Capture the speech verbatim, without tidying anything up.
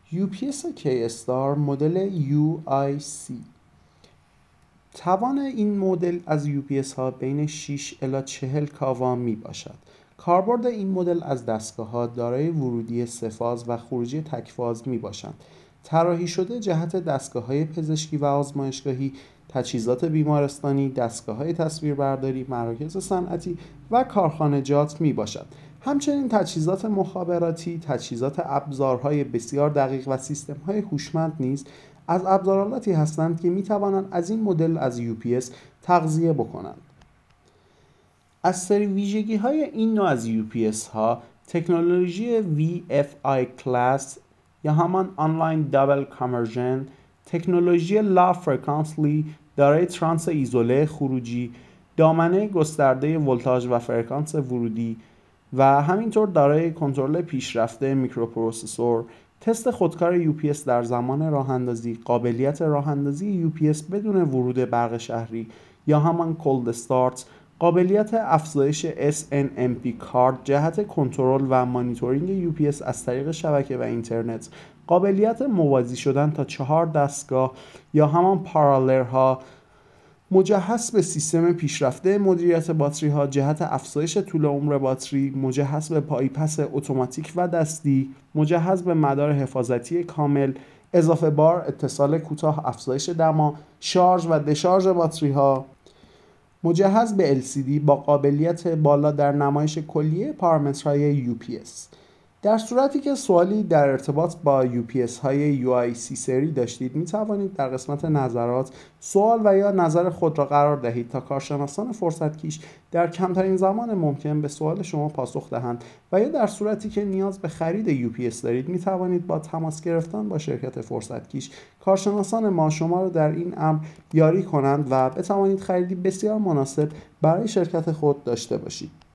یو پی اس کی استار مدل یو آی سی. توان این مدل از یو پی اس ها بین شش الی چهل کاوا می باشد. کاربرد این مدل از دستگاه ها دارای ورودی سه فاز و خروجی تک فاز می باشند. طراحی شده جهت دستگاه های پزشکی و آزمایشگاهی، تجهیزات بیمارستانی، دستگاه های تصویربرداری، مراکز صنعتی و کارخانجات می باشد. همچنین تجهیزات مخابراتی، تجهیزات ابزارهای بسیار دقیق و سیستم‌های هوشمند نیز از ابزارالاتی هستند که می توانند از این مدل از یو پی اس تغذیه بکنند. از سری ویژگی های این نوع از یو پی اس ها تکنولوژی وی اف آی کلاس یا همان آنلاین دابل کانورژن، تکنولوژی لا فرکانسلی دارای ترانس ایزوله خروجی، دامنه گسترده ولتاژ و فرکانس ورودی و همینطور دارای کنترل پیشرفته میکروپروسسور، تست خودکار یو پی اس در زمان راه اندازی، قابلیت راه اندازی یو پی اس بدون ورود برق شهری یا همان کولد استارت، قابلیت افزایش اس ان ام پی کارت جهت کنترل و مانیتورینگ یو پی اس از طریق شبکه و اینترنت، قابلیت موازی شدن تا چهار دستگاه یا همان پارالرها مجهز به سیستم پیشرفته مدیریت باتری ها جهت افزایش طول عمر باتری، مجهز به پایپس اتوماتیک و دستی، مجهز به مدار حفاظتی کامل، اضافه بار، اتصال کوتاه، افزایش دما، شارژ و دشارژ باتری ها، مجهز به ال سی دی با قابلیت بالا در نمایش کلیه پارامترهای یو پی اس. در صورتی که سوالی در ارتباط با یو پی اس های یو آی سی سری داشتید می توانید در قسمت نظرات سوال و یا نظر خود را قرار دهید تا کارشناسان فرصتکیش در کمترین زمان ممکن به سوال شما پاسخ دهند و یا در صورتی که نیاز به خرید یو پی اس دارید می توانید با تماس گرفتن با شرکت فرصتکیش کارشناسان ما شما را در این امر یاری کنند و بتوانید خریدی بسیار مناسب برای شرکت خود داشته باشید.